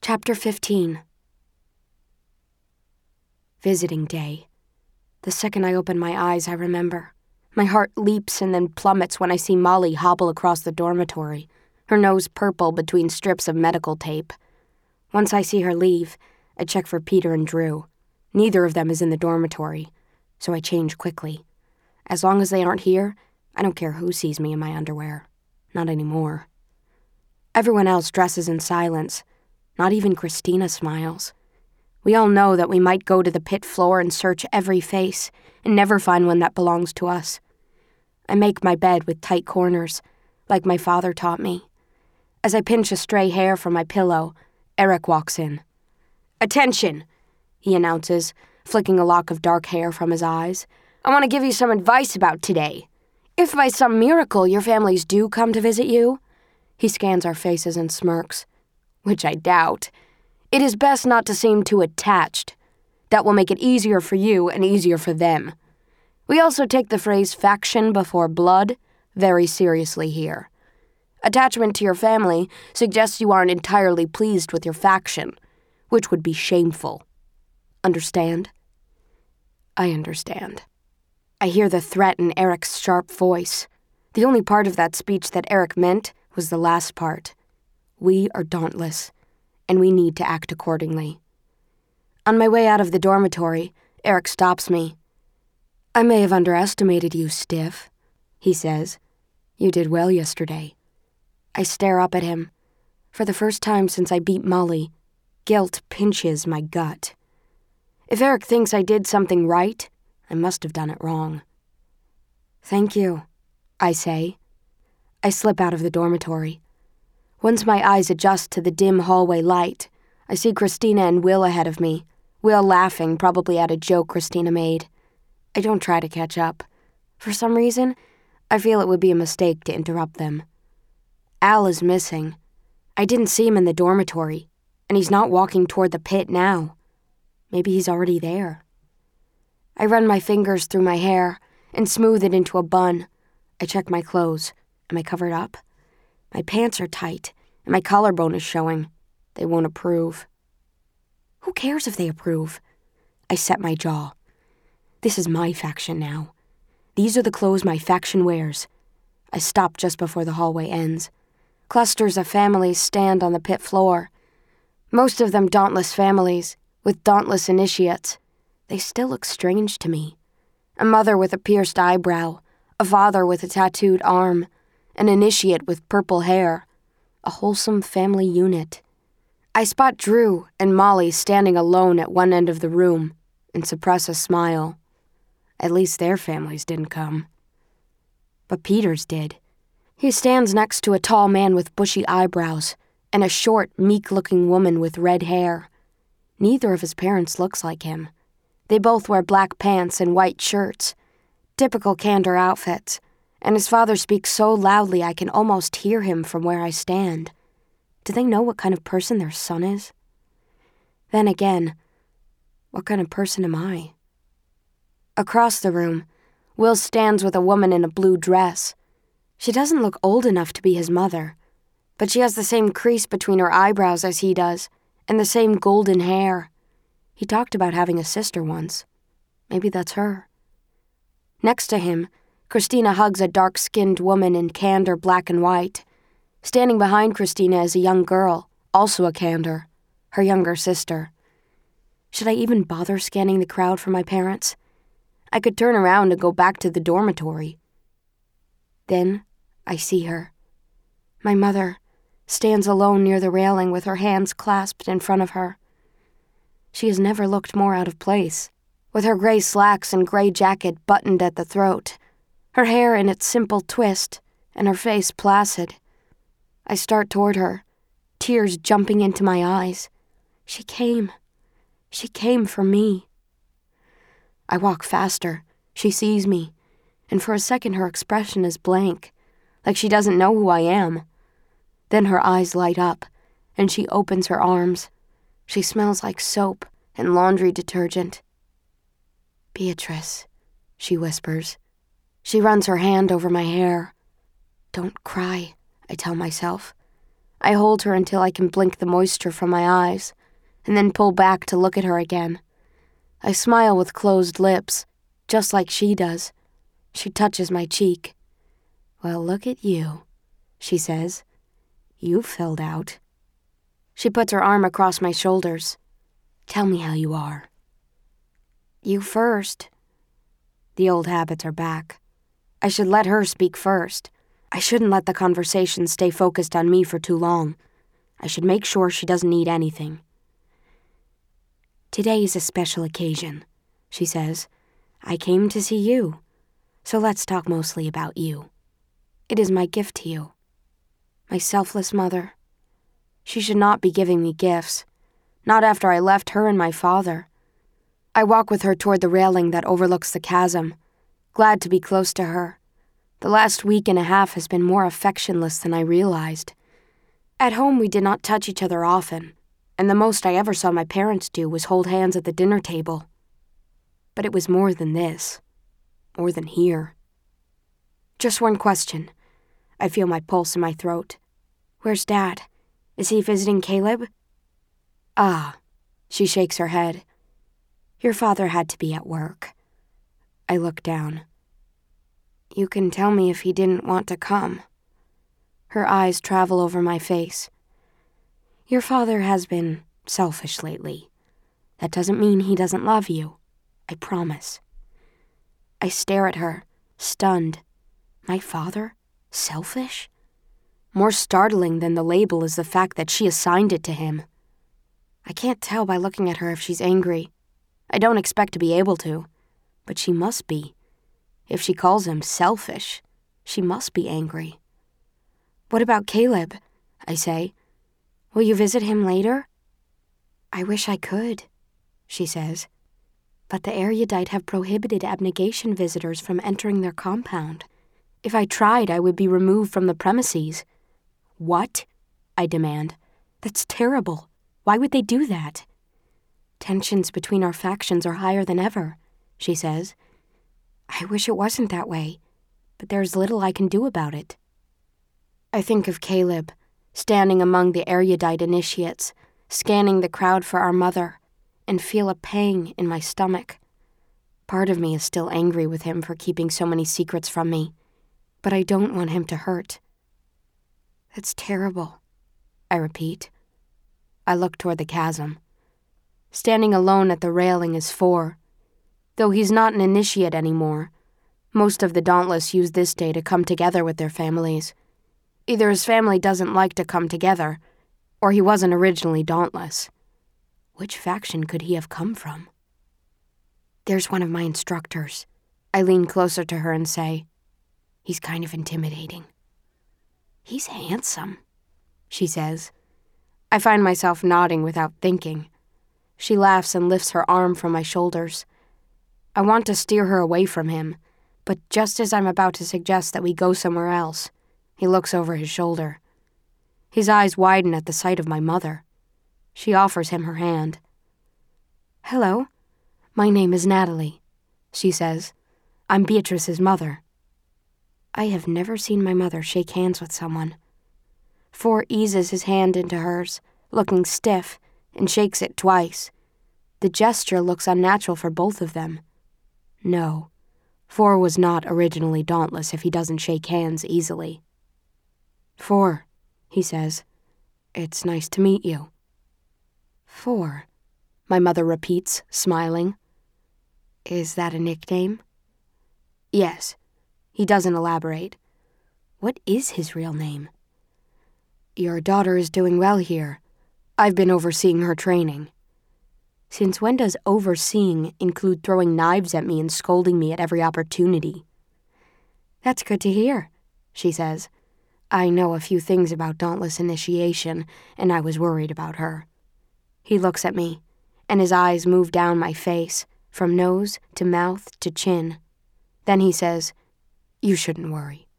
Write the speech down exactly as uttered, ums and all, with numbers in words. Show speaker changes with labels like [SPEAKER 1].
[SPEAKER 1] Chapter fifteen. Visiting day. The second I open my eyes, I remember. My heart leaps and then plummets when I see Molly hobble across the dormitory, her nose purple between strips of medical tape. Once I see her leave, I check for Peter and Drew. Neither of them is in the dormitory, so I change quickly. As long as they aren't here, I don't care who sees me in my underwear. Not anymore. Everyone else dresses in silence. Not even Christina smiles. We all know that we might go to the pit floor and search every face and never find one that belongs to us. I make my bed with tight corners, like my father taught me. As I pinch a stray hair from my pillow, Eric walks in. "Attention," he announces, flicking a lock of dark hair from his eyes. "I want to give you some advice about today. If by some miracle your families do come to visit you," he scans our faces and smirks, which I doubt, "it is best not to seem too attached. That will make it easier for you and easier for them. We also take the phrase faction before blood very seriously here. Attachment to your family suggests you aren't entirely pleased with your faction, which would be shameful. Understand?" I understand. I hear the threat in Eric's sharp voice. The only part of that speech that Eric meant was the last part. We are dauntless, and we need to act accordingly. On my way out of the dormitory, Eric stops me. "I may have underestimated you, Stiff," he says. "You did well yesterday." I stare up at him. For the first time since I beat Molly, guilt pinches my gut. If Eric thinks I did something right, I must have done it wrong. "Thank you," I say. I slip out of the dormitory. Once my eyes adjust to the dim hallway light, I see Christina and Will ahead of me, Will laughing probably at a joke Christina made. I don't try to catch up. For some reason, I feel it would be a mistake to interrupt them. Al is missing. I didn't see him in the dormitory, and he's not walking toward the pit now. Maybe he's already there. I run my fingers through my hair and smooth it into a bun. I check my clothes. Am I covered up? My pants are tight, and my collarbone is showing. They won't approve. Who cares if they approve? I set my jaw. This is my faction now. These are the clothes my faction wears. I stop just before the hallway ends. Clusters of families stand on the pit floor. Most of them dauntless families, with dauntless initiates. They still look strange to me. A mother with a pierced eyebrow, a father with a tattooed arm, an initiate with purple hair, a wholesome family unit. I spot Drew and Molly standing alone at one end of the room and suppress a smile. At least their families didn't come. But Peter's did. He stands next to a tall man with bushy eyebrows and a short, meek-looking woman with red hair. Neither of his parents looks like him. They both wear black pants and white shirts, typical Candor outfits, and his father speaks so loudly I can almost hear him from where I stand. Do they know what kind of person their son is? Then again, what kind of person am I? Across the room, Will stands with a woman in a blue dress. She doesn't look old enough to be his mother, but she has the same crease between her eyebrows as he does, and the same golden hair. He talked about having a sister once. Maybe that's her. Next to him, Christina hugs a dark-skinned woman in Candor black and white. Standing behind Christina is a young girl, also a Candor, her younger sister. Should I even bother scanning the crowd for my parents? I could turn around and go back to the dormitory. Then I see her. My mother stands alone near the railing with her hands clasped in front of her. She has never looked more out of place, with her gray slacks and gray jacket buttoned at the throat, her hair in its simple twist, and her face placid. I start toward her, tears jumping into my eyes. She came. She came for me. I walk faster. She sees me, and for a second her expression is blank, like she doesn't know who I am. Then her eyes light up, and she opens her arms. She smells like soap and laundry detergent. "Beatrice," she whispers. She runs her hand over my hair. "Don't cry," I tell myself. I hold her until I can blink the moisture from my eyes, and then pull back to look at her again. I smile with closed lips, just like she does. She touches my cheek. "Well, look at you," she says. "You filled out." She puts her arm across my shoulders. "Tell me how you are." "You first." The old habits are back. I should let her speak first. I shouldn't let the conversation stay focused on me for too long. I should make sure she doesn't need anything. "Today is a special occasion," she says. "I came to see you, so let's talk mostly about you. It is my gift to you. My selfless mother. She should not be giving me gifts, not after I left her and my father." I walk with her toward the railing that overlooks the chasm, glad to be close to her. The last week and a half has been more affectionless than I realized. At home, we did not touch each other often, and the most I ever saw my parents do was hold hands at the dinner table. But it was more than this, more than here. "Just one question." I feel my pulse in my throat. "Where's Dad? Is he visiting Caleb?" "Ah," she shakes her head. "Your father had to be at work." I look down. "You can tell me if he didn't want to come." Her eyes travel over my face. "Your father has been selfish lately. That doesn't mean he doesn't love you. I promise." I stare at her, stunned. My father? Selfish? More startling than the label is the fact that she assigned it to him. I can't tell by looking at her if she's angry. I don't expect to be able to, but she must be. If she calls him selfish, she must be angry. "What about Caleb?" I say. "Will you visit him later?" "I wish I could," she says. "But the erudite have prohibited abnegation visitors from entering their compound. If I tried, I would be removed from the premises." "What?" I demand. "That's terrible. Why would they do that?" "Tensions between our factions are higher than ever," she says. "I wish it wasn't that way, but there's little I can do about it." I think of Caleb, standing among the erudite initiates, scanning the crowd for our mother, and feel a pang in my stomach. Part of me is still angry with him for keeping so many secrets from me, but I don't want him to hurt. "That's terrible," I repeat. I look toward the chasm. Standing alone at the railing is Four. Though he's not an initiate anymore, most of the Dauntless use this day to come together with their families. Either his family doesn't like to come together, or he wasn't originally Dauntless. Which faction could he have come from? "There's one of my instructors." I lean closer to her and say, "He's kind of intimidating." "He's handsome," she says. I find myself nodding without thinking. She laughs and lifts her arm from my shoulders. I want to steer her away from him, but just as I'm about to suggest that we go somewhere else, he looks over his shoulder. His eyes widen at the sight of my mother. She offers him her hand. "Hello, my name is Natalie," she says. "I'm Beatrice's mother." I have never seen my mother shake hands with someone. Four eases his hand into hers, looking stiff, and shakes it twice. The gesture looks unnatural for both of them. No, Four was not originally dauntless if he doesn't shake hands easily. "Four," he says. "It's nice to meet you." "Four," my mother repeats, smiling. "Is that a nickname?" "Yes." He doesn't elaborate. What is his real name? "Your daughter is doing well here. I've been overseeing her training." Since when does overseeing include throwing knives at me and scolding me at every opportunity? "That's good to hear," she says. "I know a few things about Dauntless initiation, and I was worried about her." He looks at me, and his eyes move down my face, from nose to mouth to chin. Then he says, "You shouldn't worry.